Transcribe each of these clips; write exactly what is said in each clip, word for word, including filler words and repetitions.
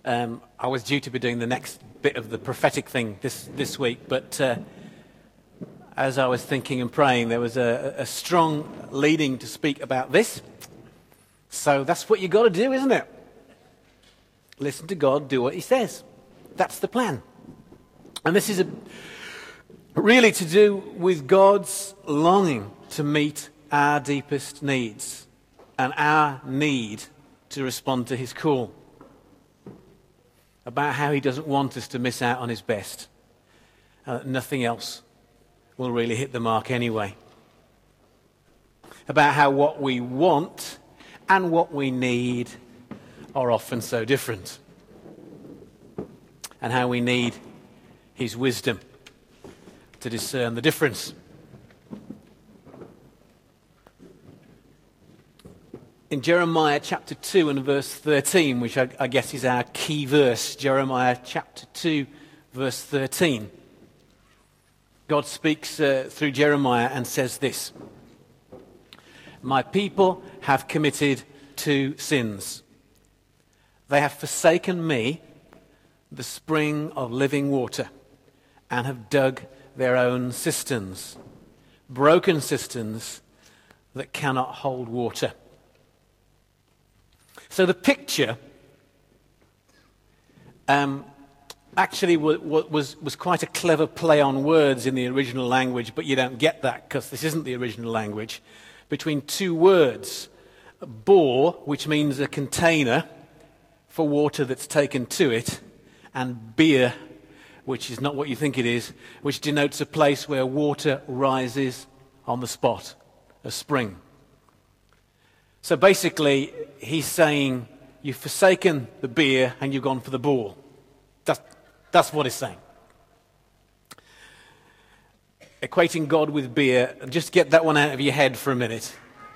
Um, I was due to be doing the next bit of the prophetic thing this, this week, but uh, as I was thinking and praying, there was a, a strong leading to speak about this. So that's what you've got to do, isn't it? Listen to God, do what he says. That's the plan. And this is a, really to do with God's longing to meet our deepest needs and our need to respond to his call. About how he doesn't want us to miss out on his best. Uh, nothing else will really hit the mark anyway. About how what we want and what we need are often so different. And how we need his wisdom to discern the difference. In Jeremiah chapter two and verse thirteen, which I, I guess is our key verse, Jeremiah chapter two, verse thirteen, God speaks uh, through Jeremiah and says this: "My people have committed two sins. They have forsaken me, the spring of living water, and have dug their own cisterns, broken cisterns that cannot hold water." So the picture um, actually w- w- was, was quite a clever play on words in the original language, but you don't get that because this isn't the original language, between two words. Bore, which means a container for water that's taken to it, and beer, which is not what you think it is, which denotes a place where water rises on the spot, a spring. So basically, he's saying, you've forsaken the beer and you've gone for the bore. That's, that's what he's saying. Equating God with beer, just get that one out of your head for a minute.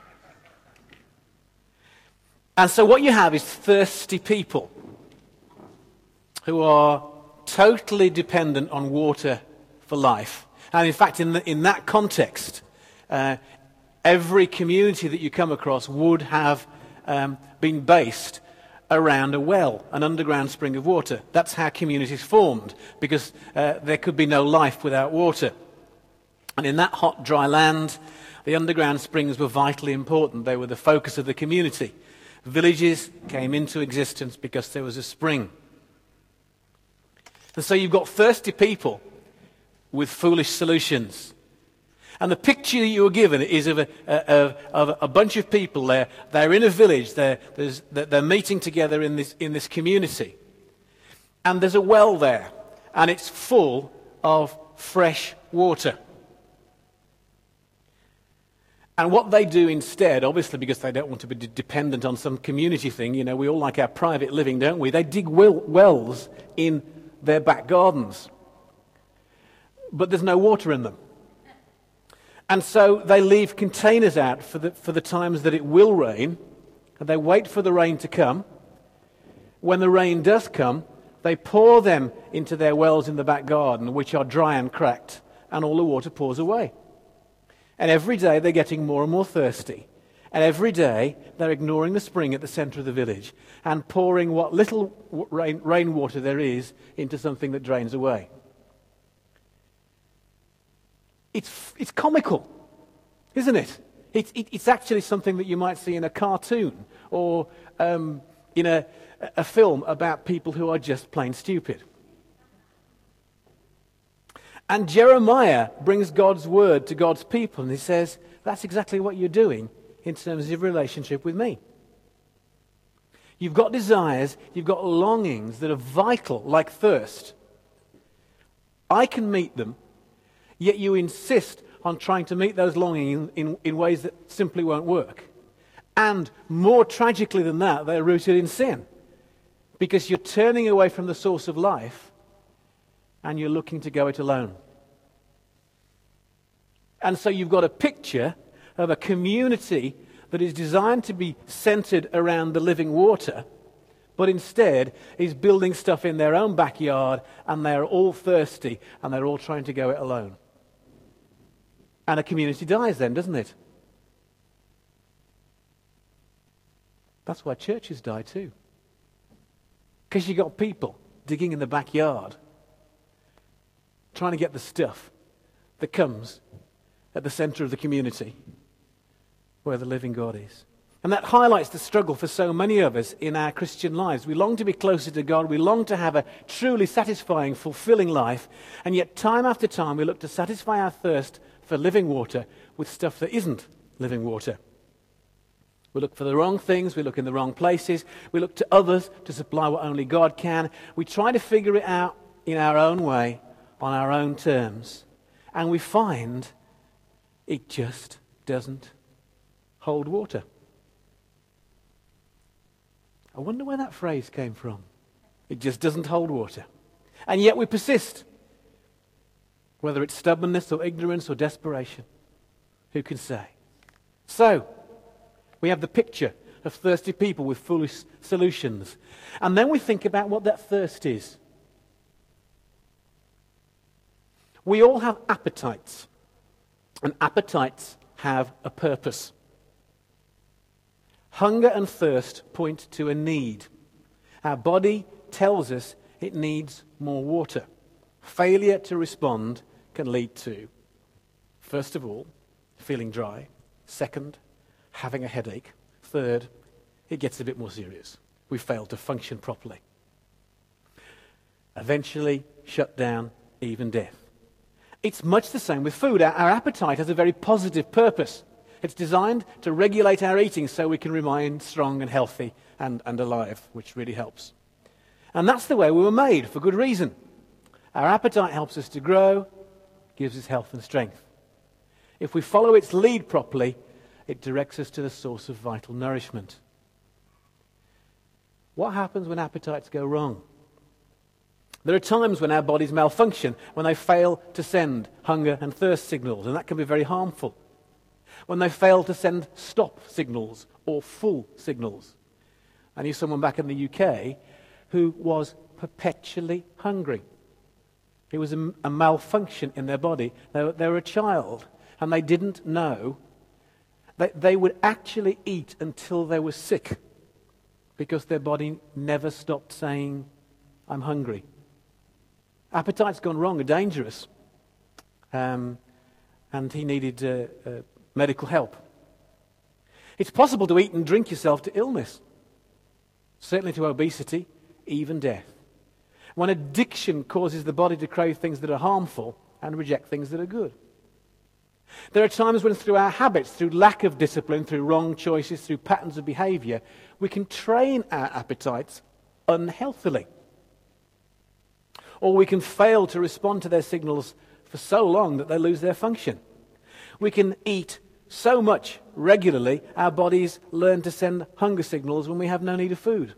And so what you have is thirsty people who are totally dependent on water for life. And in fact, in, the, in that context, uh, every community that you come across would have um, been based around a well, an underground spring of water. That's how communities formed, because uh, there could be no life without water. And in that hot, dry land, the underground springs were vitally important. They were the focus of the community. Villages came into existence because there was a spring. And so you've got thirsty people with foolish solutions. And the picture that you were given is of a, of, of a bunch of people. They're, they're in a village. They're, they're meeting together in this, in this community. And there's a well there. And it's full of fresh water. And what they do instead, obviously because they don't want to be dependent on some community thing, you know, we all like our private living, don't we? They dig well, wells in their back gardens. But there's no water in them. And so they leave containers out for the, for the times that it will rain, and they wait for the rain to come. When the rain does come, they pour them into their wells in the back garden, which are dry and cracked, and all the water pours away. And every day they're getting more and more thirsty. And every day they're ignoring the spring at the center of the village and pouring what little rain, rainwater there is into something that drains away. It's, it's comical, isn't it? It's, it? It's actually something that you might see in a cartoon or um, in a, a film about people who are just plain stupid. And Jeremiah brings God's word to God's people, and he says, that's exactly what you're doing in terms of your relationship with me. You've got desires, you've got longings that are vital, like thirst. I can meet them, yet you insist on trying to meet those longings in, in, in ways that simply won't work. And more tragically than that, they're rooted in sin. Because you're turning away from the source of life and you're looking to go it alone. And so you've got a picture of a community that is designed to be centered around the living water, but instead is building stuff in their own backyard, and they're all thirsty, and they're all trying to go it alone. And a community dies then, doesn't it? That's why churches die too. Because you've got people digging in the backyard, trying to get the stuff that comes at the center of the community where the living God is. And that highlights the struggle for so many of us in our Christian lives. We long to be closer to God. We long to have a truly satisfying, fulfilling life. And yet time after time we look to satisfy our thirst for living water with stuff that isn't living water. We look for the wrong things. We look in the wrong places. We look to others to supply what only God can. We try to figure it out in our own way, on our own terms. And we find it just doesn't hold water. I wonder where that phrase came from. It just doesn't hold water. And yet we persist. Whether it's stubbornness or ignorance or desperation. Who can say? So, we have the picture of thirsty people with foolish solutions. And then we think about what that thirst is. We all have appetites. And appetites have a purpose. Hunger and thirst point to a need. Our body tells us it needs more water. Failure to respond can lead to, first of all, feeling dry. Second, having a headache. Third, it gets a bit more serious. We fail to function properly. Eventually, shut down, even death. It's much the same with food. Our, our appetite has a very positive purpose. It's designed to regulate our eating so we can remain strong and healthy and, and alive, which really helps. And that's the way we were made, for good reason. Our appetite helps us to grow, gives us health and strength. If we follow its lead properly, it directs us to the source of vital nourishment. What happens when appetites go wrong? There are times when our bodies malfunction, when they fail to send hunger and thirst signals, and that can be very harmful. When they fail to send stop signals or full signals. I knew someone back in the U K who was perpetually hungry. It was a, a malfunction in their body. They were, they were a child, and they didn't know that they would actually eat until they were sick because their body never stopped saying, I'm hungry. Appetite's gone wrong, are dangerous. Um, and he needed uh, uh, medical help. It's possible to eat and drink yourself to illness, certainly to obesity, even death. When addiction causes the body to crave things that are harmful and reject things that are good. There are times when through our habits, through lack of discipline, through wrong choices, through patterns of behavior, we can train our appetites unhealthily. Or we can fail to respond to their signals for so long that they lose their function. We can eat so much regularly, our bodies learn to send hunger signals when we have no need of food.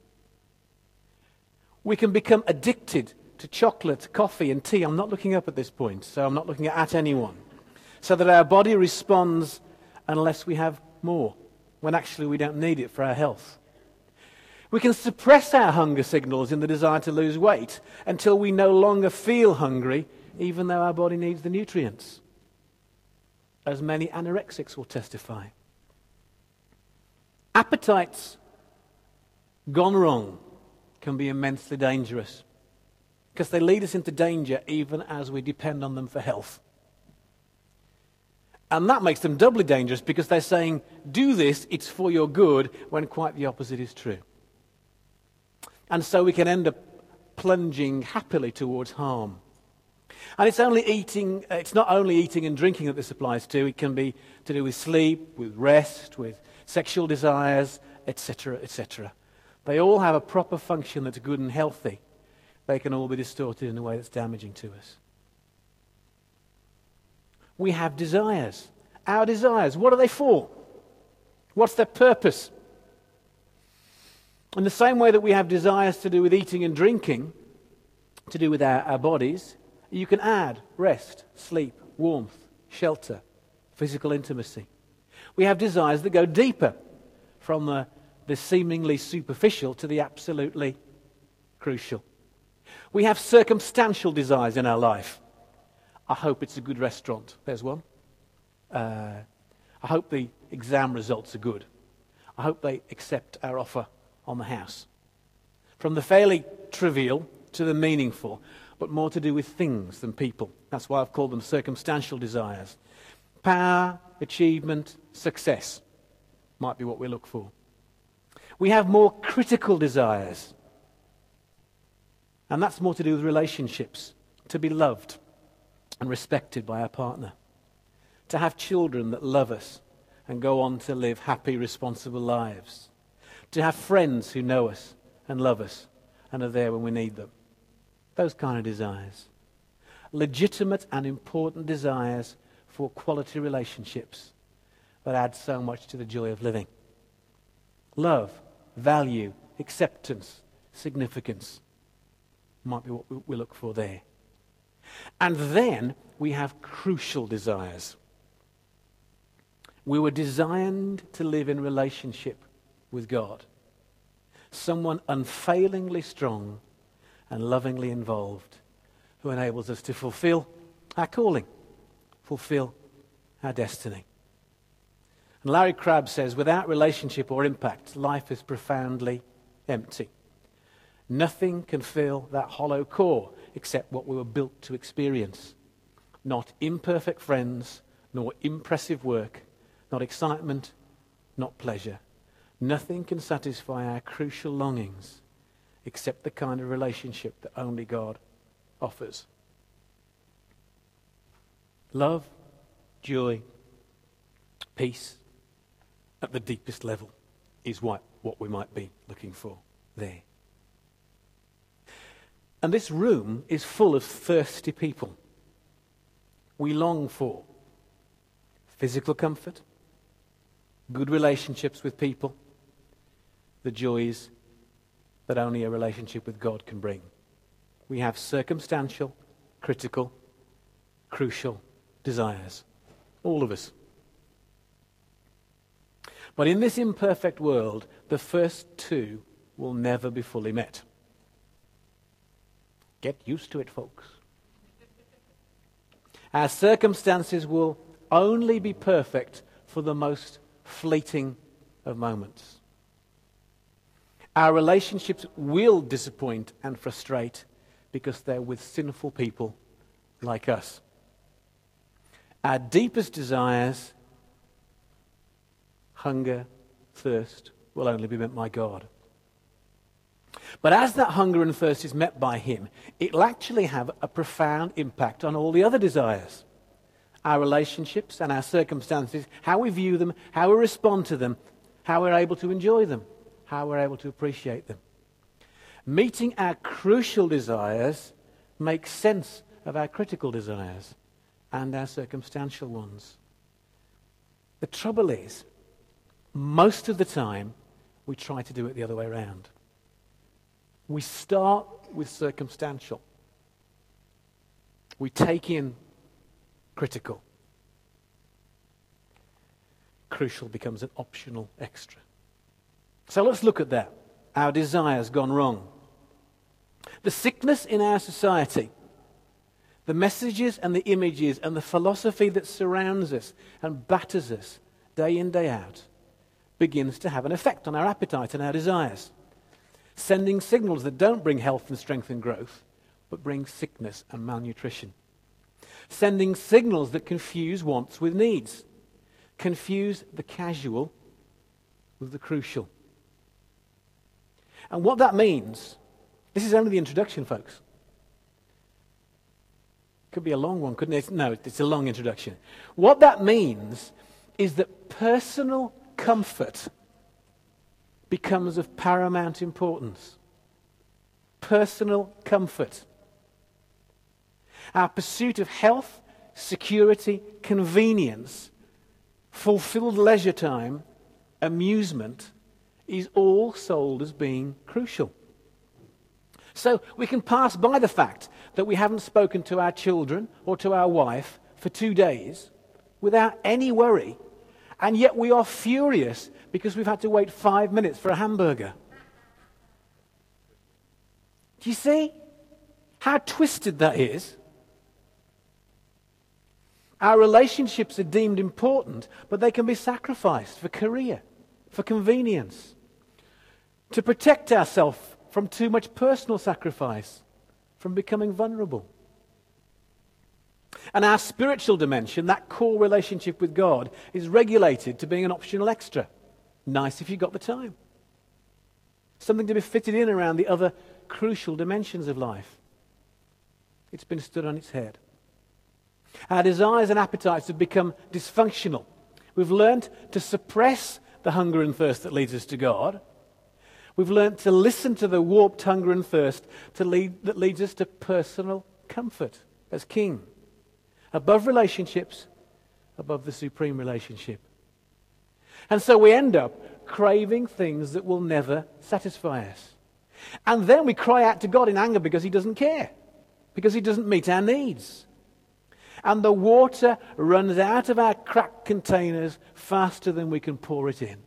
We can become addicted to chocolate, coffee, and tea. I'm not looking up at this point, so I'm not looking at anyone. So that our body responds unless we have more, when actually we don't need it for our health. We can suppress our hunger signals in the desire to lose weight until we no longer feel hungry, even though our body needs the nutrients. As many anorexics will testify. Appetites gone wrong can be immensely dangerous because they lead us into danger even as we depend on them for health. And that makes them doubly dangerous because they're saying, do this, it's for your good, when quite the opposite is true. And so we can end up plunging happily towards harm. And it's only eating, it's not only eating and drinking that this applies to. It can be to do with sleep, with rest, with sexual desires, et cetera, et cetera. They all have a proper function that's good and healthy. They can all be distorted in a way that's damaging to us. We have desires. Our desires, what are they for? What's their purpose? In the same way that we have desires to do with eating and drinking, to do with our, our bodies, you can add rest, sleep, warmth, shelter, physical intimacy. We have desires that go deeper from the, the seemingly superficial to the absolutely crucial. We have circumstantial desires in our life. I hope it's a good restaurant. There's one. Uh, I hope the exam results are good. I hope they accept our offer on the house. from the fairly trivial to the meaningful, but more to do with things than people. That's why I've called them circumstantial desires. Power, achievement, success might be what we look for. We have more critical desires, and that's more to do with relationships, to be loved and respected by our partner, to have children that love us and go on to live happy, responsible lives, to have friends who know us and love us and are there when we need them. Those kind of desires. Legitimate and important desires for quality relationships that add so much to the joy of living. Love, value, acceptance, significance might be what we look for there. And then we have crucial desires. We were designed to live in relationship with God. Someone unfailingly strong and lovingly involved who enables us to fulfill our calling, fulfill our destiny. And Larry Crabb says, without relationship or impact, life is profoundly empty. Nothing can fill that hollow core except what we were built to experience. Not imperfect friends, nor impressive work, not excitement, not pleasure. Nothing can satisfy our crucial longings except the kind of relationship that only God offers. Love, joy, peace at the deepest level is what, what we might be looking for there. And this room is full of thirsty people. We long for physical comfort, good relationships with people, the joys that only a relationship with God can bring. We have circumstantial, critical, crucial desires. All of us. But in this imperfect world, the first two will never be fully met. Get used to it, folks. Our circumstances will only be perfect for the most fleeting of moments. Our relationships will disappoint and frustrate because they're with sinful people like us. Our deepest desires, hunger, thirst, will only be met by God. But as that hunger and thirst is met by Him, it will actually have a profound impact on all the other desires. Our relationships and our circumstances, how we view them, how we respond to them, how we're able to enjoy them, how we're able to appreciate them. Meeting our crucial desires makes sense of our critical desires and our circumstantial ones. The trouble is, most of the time, we try to do it the other way around. We start with circumstantial. We take in critical. Crucial becomes an optional extra. So let's look at that. Our desires gone wrong. The sickness in our society, the messages and the images and the philosophy that surrounds us and batters us day in, day out, begins to have an effect on our appetite and our desires, sending signals that don't bring health and strength and growth, but bring sickness and malnutrition. Sending signals that confuse wants with needs, confuse the casual with the crucial. And what that means, this is only the introduction, folks. Could be a long one, couldn't it? No, it's a long introduction. What that means is that personal comfort becomes of paramount importance. Personal comfort. Our pursuit of health, security, convenience, fulfilled leisure time, amusement, is all sold as being crucial. So we can pass by the fact that we haven't spoken to our children or to our wife for two days without any worry, and yet we are furious because we've had to wait five minutes for a hamburger. Do you see how twisted that is? Our relationships are deemed important, but they can be sacrificed for career, for convenience, to protect ourselves from too much personal sacrifice, from becoming vulnerable. And our spiritual dimension, that core relationship with God, is regulated to being an optional extra. Nice if you've got the time. Something to be fitted in around the other crucial dimensions of life. It's been stood on its head. Our desires and appetites have become dysfunctional. We've learned to suppress the hunger and thirst that leads us to God. We've learned to listen to the warped hunger and thirst to lead, that leads us to personal comfort as king. Above relationships, above the supreme relationship. And so we end up craving things that will never satisfy us. And then we cry out to God in anger because he doesn't care. Because he doesn't meet our needs. And the water runs out of our cracked containers faster than we can pour it in.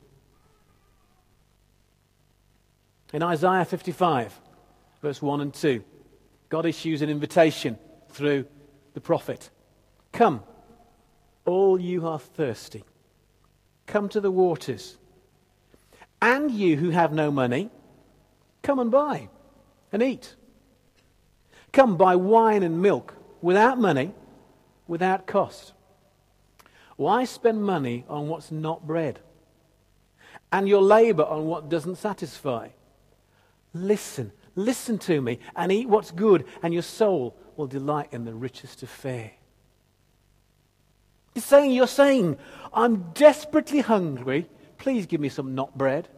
In Isaiah fifty-five, verse one and two, God issues an invitation through the prophet. Come, all you who are thirsty, come to the waters. And you who have no money, come and buy and eat. Come buy wine and milk without money, without cost. Why spend money on what's not bread, and your labor on what doesn't satisfy? Listen, listen to me, and eat what's good, and your soul will delight in the richest of fare. You're saying, you're saying, I'm desperately hungry. Please give me some not bread.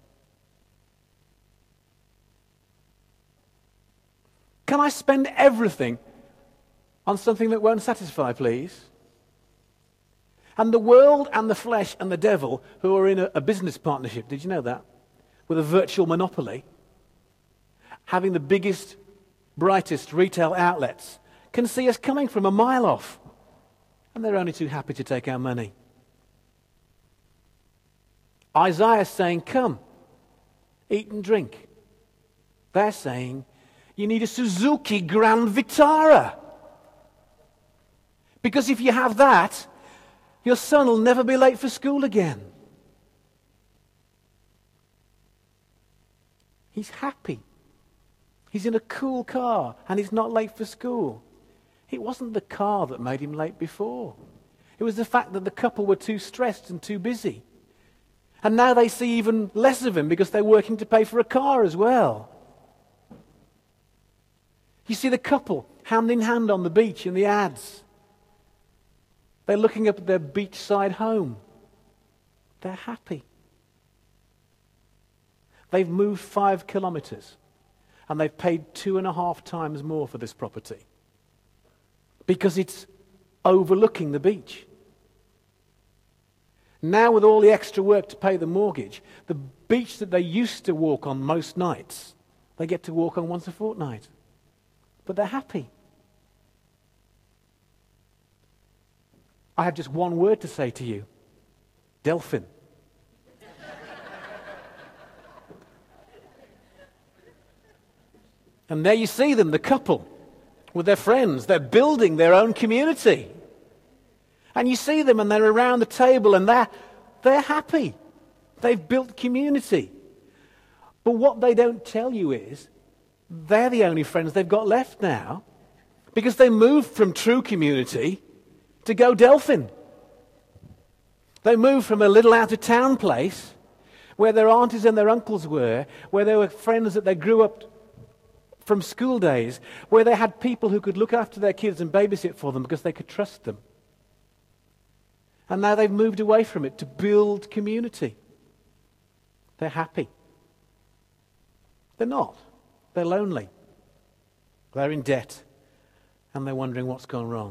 Can I spend everything on something that won't satisfy, please? And the world and the flesh and the devil, who are in a, a business partnership, did you know that? With a virtual monopoly, having the biggest, brightest retail outlets, can see us coming from a mile off. And they're only too happy to take our money. Isaiah is saying, come, eat and drink. They're saying, you need a Suzuki Grand Vitara. Because if you have that, your son will never be late for school again. He's happy. He's in a cool car and he's not late for school. It wasn't the car that made him late before. It was the fact that the couple were too stressed and too busy. And now they see even less of him because they're working to pay for a car as well. You see the couple hand in hand on the beach in the ads. They're looking up at their beachside home. They're happy. They've moved five kilometers and they've paid two and a half times more for this property because it's overlooking the beach. Now with all the extra work to pay the mortgage, the beach that they used to walk on most nights, they get to walk on once a fortnight. But they're happy. I have just one word to say to you. Delphin. And there you see them, the couple, with their friends. They're building their own community. And you see them and they're around the table and they're, they're happy. They've built community. But what they don't tell you is they're the only friends they've got left now because they moved from true community to go Delphin. They moved from a little out-of-town place where their aunties and their uncles were, where they were friends that they grew up from school days, where they had people who could look after their kids and babysit for them because they could trust them. And now they've moved away from it to build community. They're happy. They're not. They're lonely. They're in debt. And they're wondering what's gone wrong.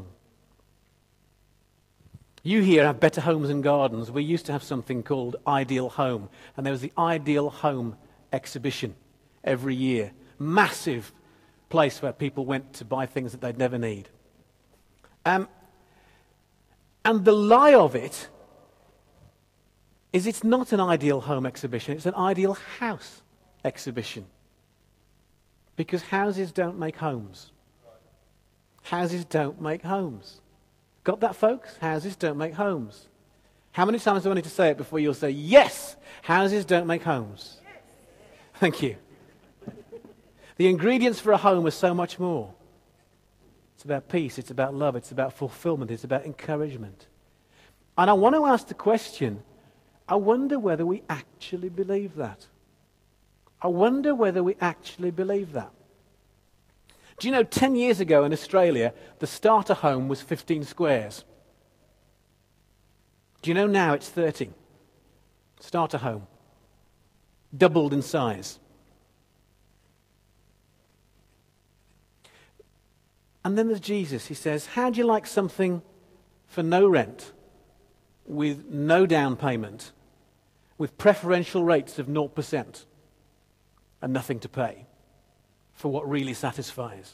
You here have Better Homes and Gardens. We used to have something called Ideal Home. And there was the Ideal Home exhibition every year. Massive place where people went to buy things that they'd never need. Um, and the lie of it is it's not an ideal home exhibition, it's an ideal house exhibition. Because houses don't make homes. Houses don't make homes. Got that, folks? Houses don't make homes. How many times do I need to say it before you'll say, yes, houses don't make homes? Yes. Thank you. The ingredients for a home are so much more. It's about peace, it's about love, it's about fulfillment, it's about encouragement. And I want to ask the question, I wonder whether we actually believe that. I wonder whether we actually believe that. Do you know, ten years ago in Australia, the starter home was fifteen squares. Do you know now it's thirty? Starter home. Doubled in size. And then there's Jesus. He says, how do you like something for no rent, with no down payment, with preferential rates of zero percent, and nothing to pay for what really satisfies?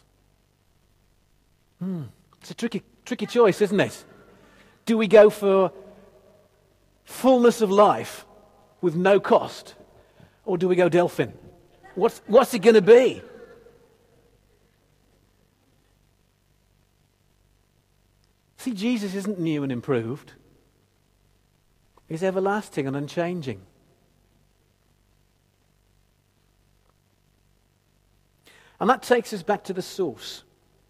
Hmm. It's a tricky, tricky choice, isn't it? Do we go for fullness of life with no cost? Or do we go Delphin? What's, what's it going to be? See, Jesus isn't new and improved. He's everlasting and unchanging. And that takes us back to the source.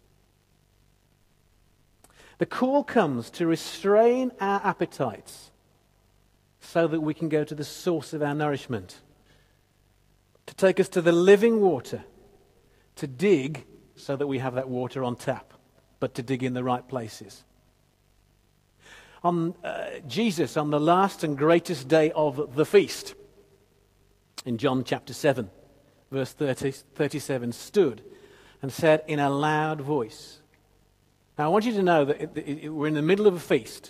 The call comes to restrain our appetites so that we can go to the source of our nourishment. To take us to the living water. To dig so that we have that water on tap, but to dig in the right places. On uh, Jesus, on the last and greatest day of the feast, in John chapter seven, verse thirty, thirty-seven, stood and said in a loud voice. Now I want you to know that it, it, it, we're in the middle of a feast.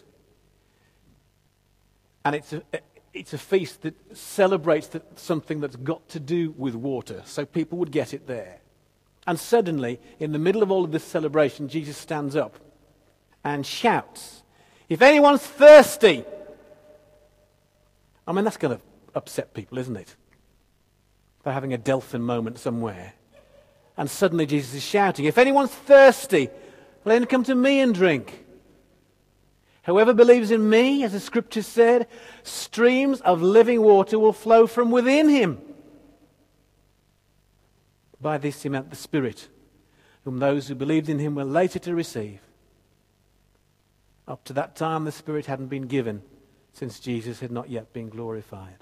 And it's a, it's a feast that celebrates that something that's got to do with water. So people would get it there. And suddenly, in the middle of all of this celebration, Jesus stands up and shouts, if anyone's thirsty. I mean, that's going to upset people, isn't it? They're having a Delphin moment somewhere. And suddenly Jesus is shouting, if anyone's thirsty, let him come to me and drink. Whoever believes in me, as the scripture said, streams of living water will flow from within him. By this he meant the Spirit, whom those who believed in him were later to receive. Up to that time the Spirit hadn't been given, since Jesus had not yet been glorified.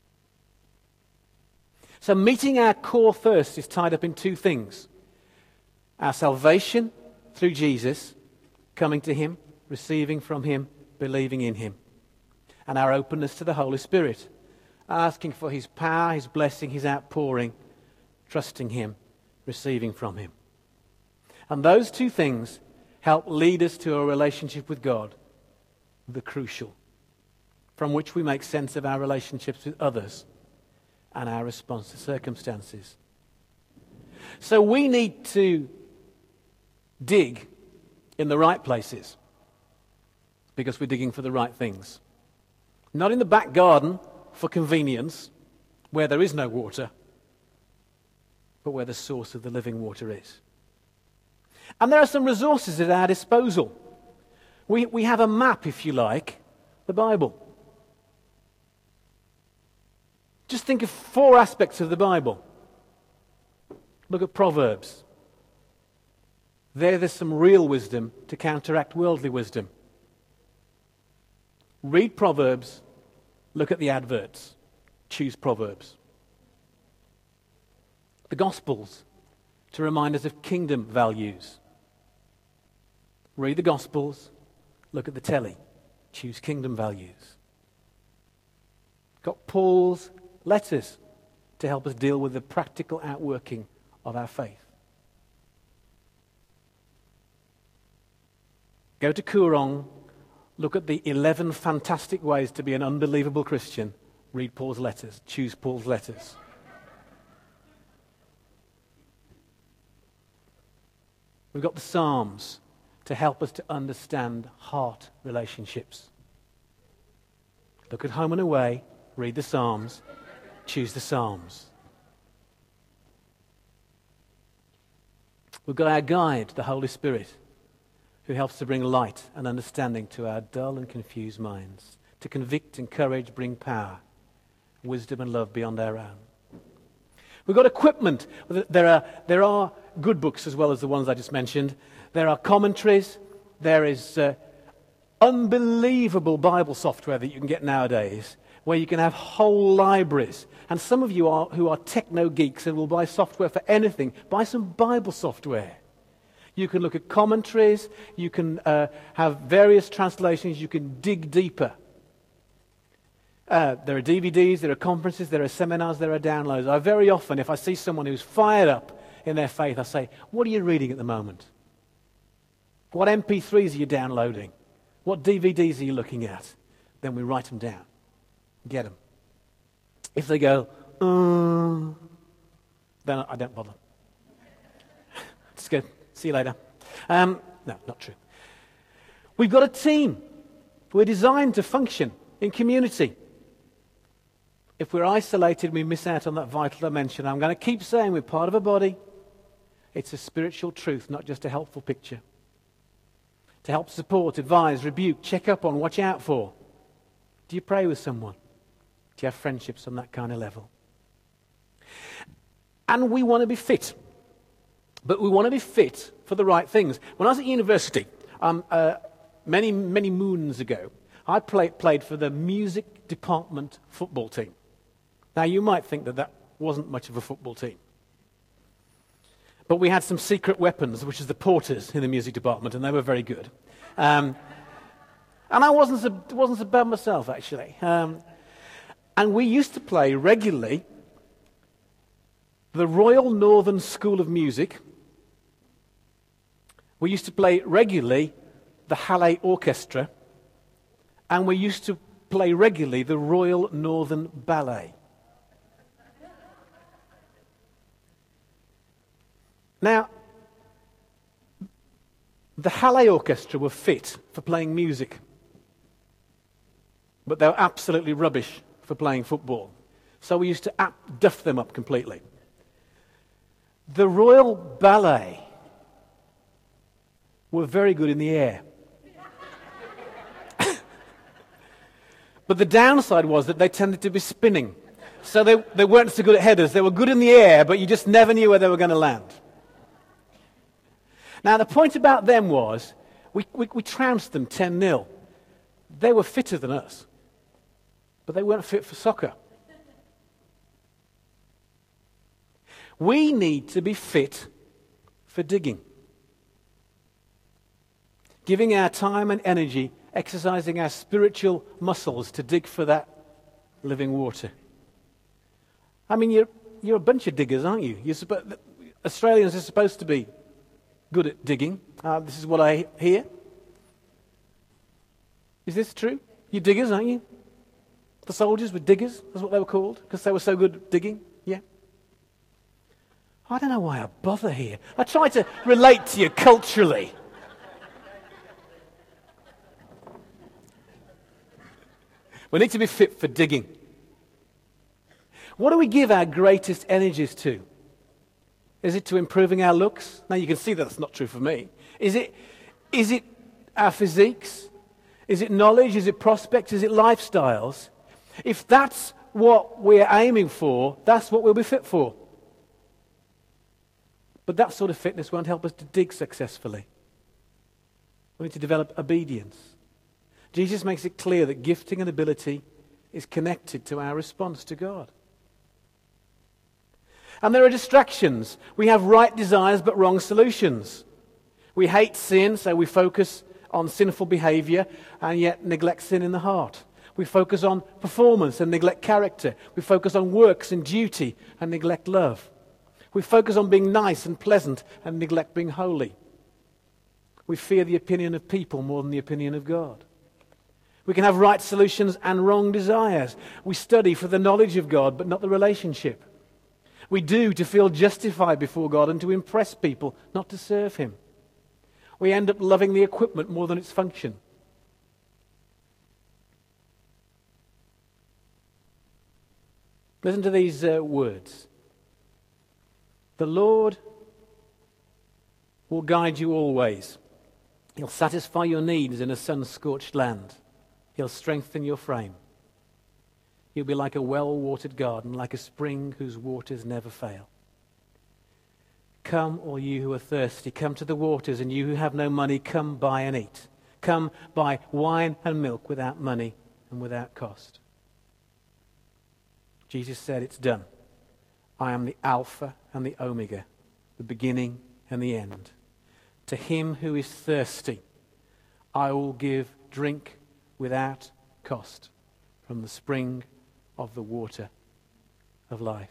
So meeting our core thirst is tied up in two things. Our salvation through Jesus, coming to him, receiving from him, believing in him. And our openness to the Holy Spirit, asking for his power, his blessing, his outpouring, trusting him, receiving from him. And those two things help lead us to a relationship with God, the crucial, from which we make sense of our relationships with others and our response to circumstances. So we need to dig in the right places because we're digging for the right things. Not in the back garden for convenience where there is no water, but where the source of the living water is. And there are some resources at our disposal. We, we have a map, if you like, the Bible. Just think of four aspects of the Bible. Look at Proverbs. There, there's some real wisdom to counteract worldly wisdom. Read Proverbs, look at the adverts, choose Proverbs. The Gospels, to remind us of kingdom values. Read the Gospels, look at the telly, choose kingdom values. Got Paul's letters to help us deal with the practical outworking of our faith. Go to Koorong, look at the eleven fantastic ways to be an unbelievable Christian. Read Paul's letters, choose Paul's letters. We've got the Psalms to help us to understand heart relationships. Look at Home and Away, read the Psalms, choose the Psalms. We've got our guide, the Holy Spirit, who helps to bring light and understanding to our dull and confused minds, to convict, encourage, bring power, wisdom and love beyond our own. We've got equipment. There are, there are good books as well as the ones I just mentioned. There are commentaries. There is uh, unbelievable Bible software that you can get nowadays where you can have whole libraries. And some of you are, who are techno geeks and will buy software for anything, buy some Bible software. You can look at commentaries. You can uh, have various translations. You can dig deeper. Uh, there are D V Ds, there are conferences, there are seminars, there are downloads. I very often, if I see someone who's fired up in their faith, I say, what are you reading at the moment? What M P threes are you downloading? What D V Ds are you looking at? Then we write them down. Get them. If they go, uh, then I don't bother. It's good. See you later. Um, no, not true. We've got a team. We're designed to function in community. If we're isolated, we miss out on that vital dimension. I'm going to keep saying we're part of a body. It's a spiritual truth, not just a helpful picture. To help support, advise, rebuke, check up on, watch out for. Do you pray with someone? Do you have friendships on that kind of level? And we want to be fit. But we want to be fit for the right things. When I was at university, um, uh, many, many moons ago, I play, played for the music department football team. Now, you might think that that wasn't much of a football team. But we had some secret weapons, which is the porters in the music department, and they were very good. Um, and I wasn't so, wasn't so bad myself, actually. Um, and we used to play regularly the Royal Northern School of Music. We used to play regularly the Halle Orchestra. And we used to play regularly the Royal Northern Ballet. Now, the Halle Orchestra were fit for playing music, but they were absolutely rubbish for playing football. So we used to ap- duff them up completely. The Royal Ballet were very good in the air. But the downside was that they tended to be spinning. So they, they weren't so good at headers. They were good in the air, but you just never knew where they were going to land. Now, the point about them was we, we, we trounced them ten nil. They were fitter than us, but they weren't fit for soccer. We need to be fit for digging. Giving our time and energy, exercising our spiritual muscles to dig for that living water. I mean, you're, you're a bunch of diggers, aren't you? You're suppo- Australians are supposed to be good at digging. Uh, this is what I hear. Is this true? You're diggers, aren't you? The soldiers were diggers. That's what they were called, because they were so good at digging. Yeah. I don't know why I bother here. I try to relate to you culturally. We need to be fit for digging. What do we give our greatest energies to? Is it to improving our looks? Now, you can see that that's not true for me. Is it, is it our physiques? Is it knowledge? Is it prospects? Is it lifestyles? If that's what we're aiming for, that's what we'll be fit for. But that sort of fitness won't help us to dig successfully. We need to develop obedience. Jesus makes it clear that gifting and ability is connected to our response to God. And there are distractions. We have right desires but wrong solutions. We hate sin, so we focus on sinful behavior and yet neglect sin in the heart. We focus on performance and neglect character. We focus on works and duty and neglect love. We focus on being nice and pleasant and neglect being holy. We fear the opinion of people more than the opinion of God. We can have right solutions and wrong desires. We study for the knowledge of God but not the relationship. We do to feel justified before God and to impress people, not to serve Him. We end up loving the equipment more than its function. Listen to these uh, words. The Lord will guide you always. He'll satisfy your needs in a sun-scorched land. He'll strengthen your frame. You'll be like a well-watered garden, like a spring whose waters never fail. Come, all you who are thirsty, come to the waters, and you who have no money, come buy and eat. Come buy wine and milk without money and without cost. Jesus said, it's done. I am the Alpha and the Omega, the beginning and the end. To him who is thirsty, I will give drink without cost from the spring of the water of life.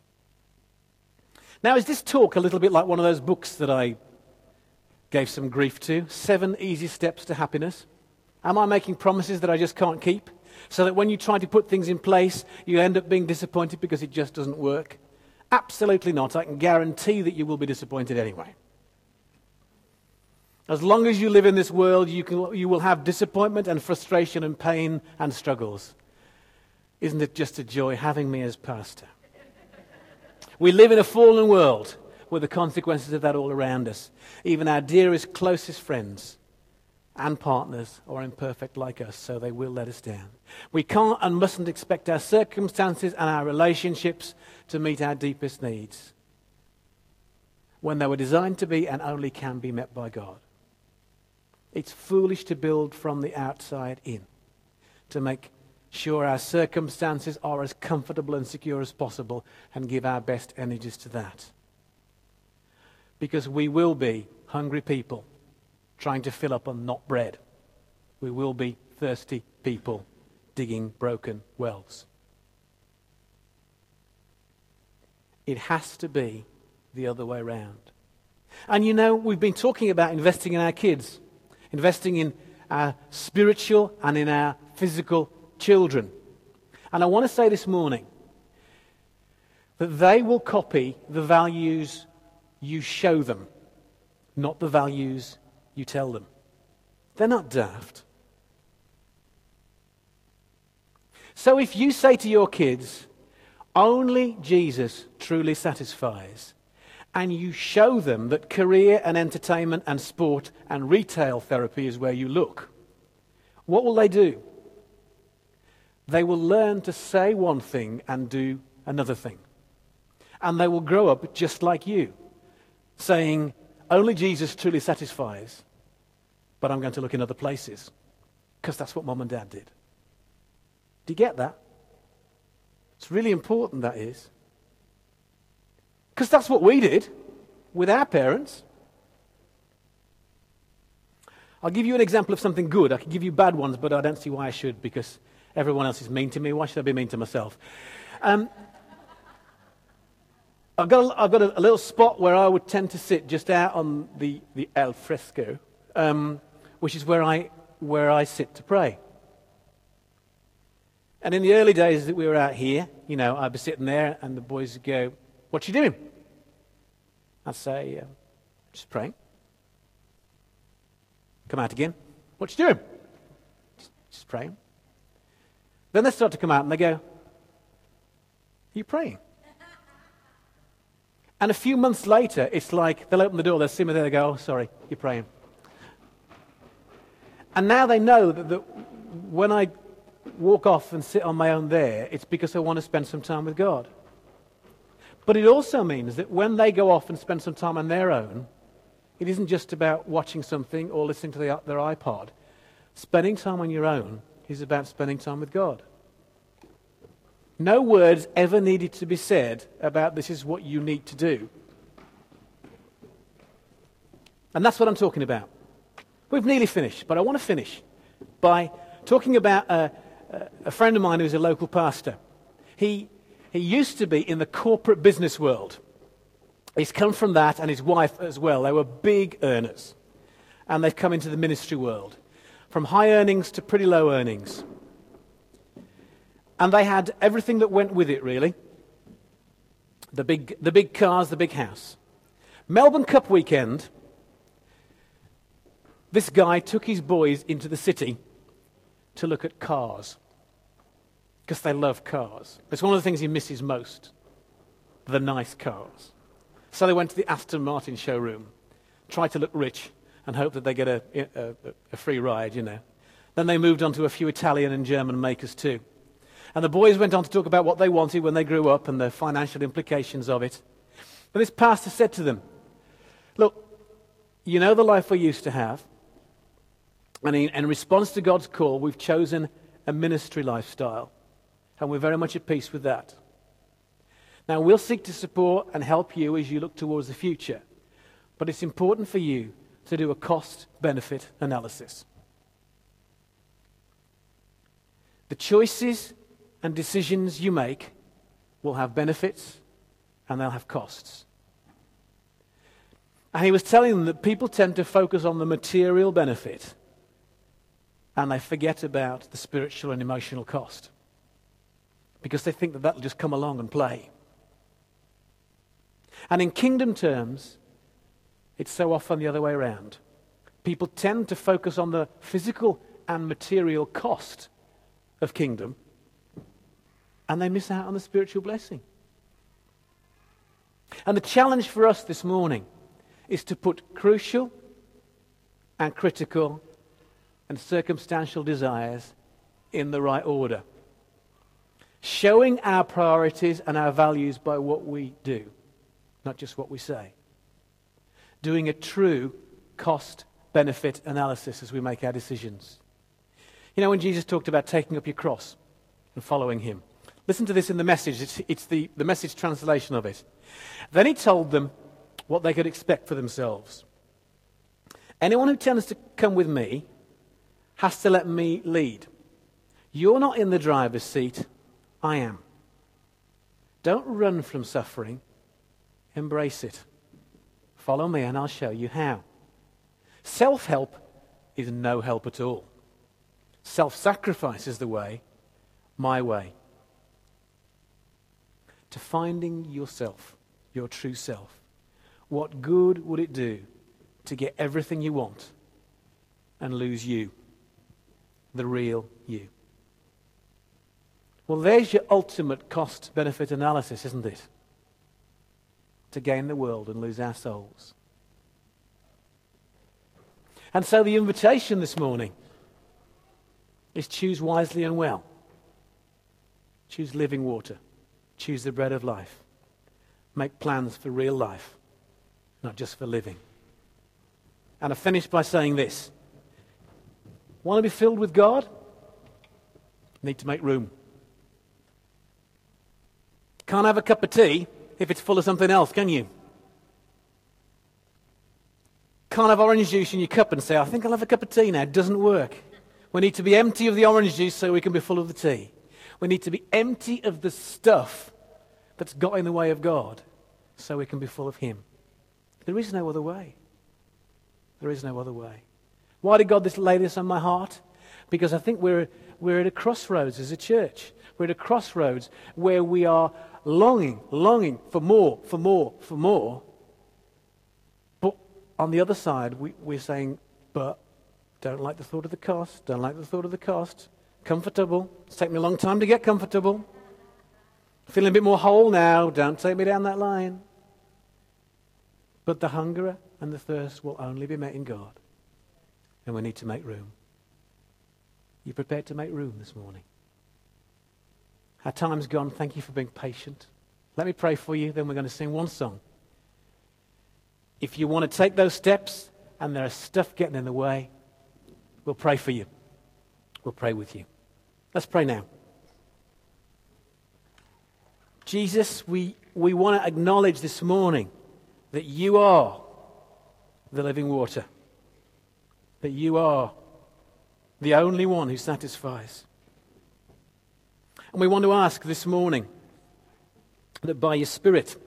Now, is this talk a little bit like one of those books that I gave some grief to? Seven Easy Steps to Happiness. Am I making promises that I just can't keep? So that when you try to put things in place, you end up being disappointed because it just doesn't work? Absolutely not. I can guarantee that you will be disappointed anyway. As long as you live in this world, you can, you will have disappointment and frustration and pain and struggles. Isn't it just a joy having me as pastor? We live in a fallen world with the consequences of that all around us. Even our dearest, closest friends and partners are imperfect like us, so they will let us down. We can't and mustn't expect our circumstances and our relationships to meet our deepest needs when they were designed to be and only can be met by God. It's foolish to build from the outside in, to make sure our circumstances are as comfortable and secure as possible and give our best energies to that. Because we will be hungry people trying to fill up on not bread. We will be thirsty people digging broken wells. It has to be the other way around. And you know, we've been talking about investing in our kids, investing in our spiritual and in our physical children. And I want to say this morning that they will copy the values you show them, not the values you tell them. They're not daft. So if you say to your kids, only Jesus truly satisfies, and you show them that career and entertainment and sport and retail therapy is where you look, what will they do? They will learn to say one thing and do another thing. And they will grow up just like you, saying, only Jesus truly satisfies, but I'm going to look in other places, because that's what Mom and Dad did. Do you get that? It's really important, that is. Because that's what we did with our parents. I'll give you an example of something good. I can give you bad ones, but I don't see why I should, because everyone else is mean to me. Why should I be mean to myself? Um, I've got, a, I've got a, a little spot where I would tend to sit just out on the, the al fresco, um, which is where I, where I sit to pray. And in the early days that we were out here, you know, I'd be sitting there and the boys would go, what you doing? I'd say, uh, just praying. Come out again. What you doing? Just, just praying. Then they start to come out and they go, are you praying? And a few months later, it's like they'll open the door, they'll see me there, they go, oh, sorry, you're praying. And now they know that, that when I walk off and sit on my own there, it's because I want to spend some time with God. But it also means that when they go off and spend some time on their own, it isn't just about watching something or listening to the, their iPod. Spending time on your own is about spending time with God. No words ever needed to be said about this is what you need to do. And that's what I'm talking about. We've nearly finished, but I want to finish by talking about a, a friend of mine who's a local pastor. He, he used to be in the corporate business world. He's come from that, and his wife as well. They were big earners. And they've come into the ministry world. From high earnings to pretty low earnings. And they had everything that went with it, really. The big, the big cars, the big house. Melbourne Cup weekend, this guy took his boys into the city to look at cars. Because they love cars. It's one of the things he misses most. The nice cars. So they went to the Aston Martin showroom, tried to look rich, and hoped that they get a, a, a free ride, you know. Then they moved on to a few Italian and German makers too. And the boys went on to talk about what they wanted when they grew up and the financial implications of it. But this pastor said to them, look, you know the life we used to have, and in, in response to God's call, we've chosen a ministry lifestyle, and we're very much at peace with that. Now, we'll seek to support and help you as you look towards the future, but it's important for you to do a cost-benefit analysis. The choices and decisions you make will have benefits and they'll have costs. And he was telling them that people tend to focus on the material benefit and they forget about the spiritual and emotional cost because they think that that'll just come along and play. And in kingdom terms, it's so often the other way around. People tend to focus on the physical and material cost of kingdom, and they miss out on the spiritual blessing. And the challenge for us this morning is to put crucial and critical and circumstantial desires in the right order, showing our priorities and our values by what we do, not just what we say. Doing a true cost-benefit analysis as we make our decisions. You know, when Jesus talked about taking up your cross and following him, listen to this in the Message. It's, it's the, the Message translation of it. Then he told them what they could expect for themselves. Anyone who tends to come with me has to let me lead. You're not in the driver's seat, I am. Don't run from suffering, embrace it. Follow me and I'll show you how. Self-help is no help at all. Self-sacrifice is the way, my way. To finding yourself, your true self. What good would it do to get everything you want and lose you, the real you? Well, there's your ultimate cost-benefit analysis, isn't it? To gain the world and lose our souls. And so the invitation this morning is choose wisely and well. Choose living water. Choose the bread of life. Make plans for real life, not just for living. And I finish by saying this. Want to be filled with God? Need to make room. Can't have a cup of tea if it's full of something else, can you? Can't have orange juice in your cup and say, I think I'll have a cup of tea now. It doesn't work. We need to be empty of the orange juice so we can be full of the tea. We need to be empty of the stuff that's got in the way of God so we can be full of him. There is no other way. There is no other way. Why did God this lay this on my heart? Because I think we're, we're at a crossroads as a church. We're at a crossroads where we are longing, longing for more, for more, for more. But on the other side, we, we're saying, but don't like the thought of the cost, don't like the thought of the cost. Comfortable. It's taken me a long time to get comfortable. Feeling a bit more whole now. Don't take me down that line. But the hunger and the thirst will only be met in God. And we need to make room. You prepared to make room this morning? Our time's gone. Thank you for being patient. Let me pray for you, then we're going to sing one song. If you want to take those steps and there is stuff getting in the way, we'll pray for you. We'll pray with you. Let's pray now. Jesus, we, we want to acknowledge this morning that you are the living water. That you are the only one who satisfies. And we want to ask this morning that by your Spirit,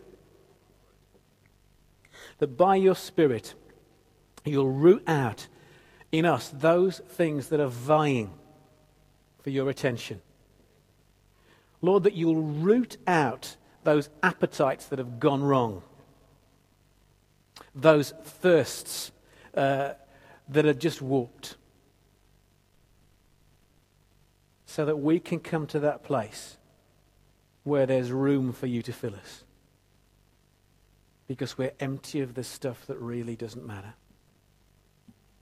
that by your Spirit, you'll root out in us those things that are vying for your attention. Lord, that you'll root out those appetites that have gone wrong. Those thirsts uh, that are just warped. So that we can come to that place where there's room for you to fill us. Because we're empty of the stuff that really doesn't matter.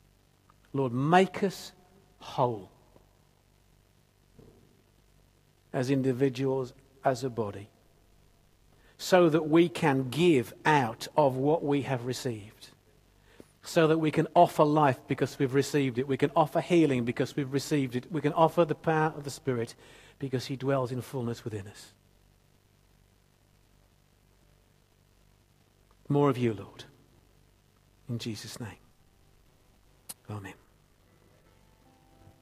Lord, make us whole. as individuals, as a body, so that we can give out of what we have received, so that we can offer life because we've received it, we can offer healing because we've received it, we can offer the power of the Spirit because he dwells in fullness within us. More of you, Lord. In Jesus' name. Amen.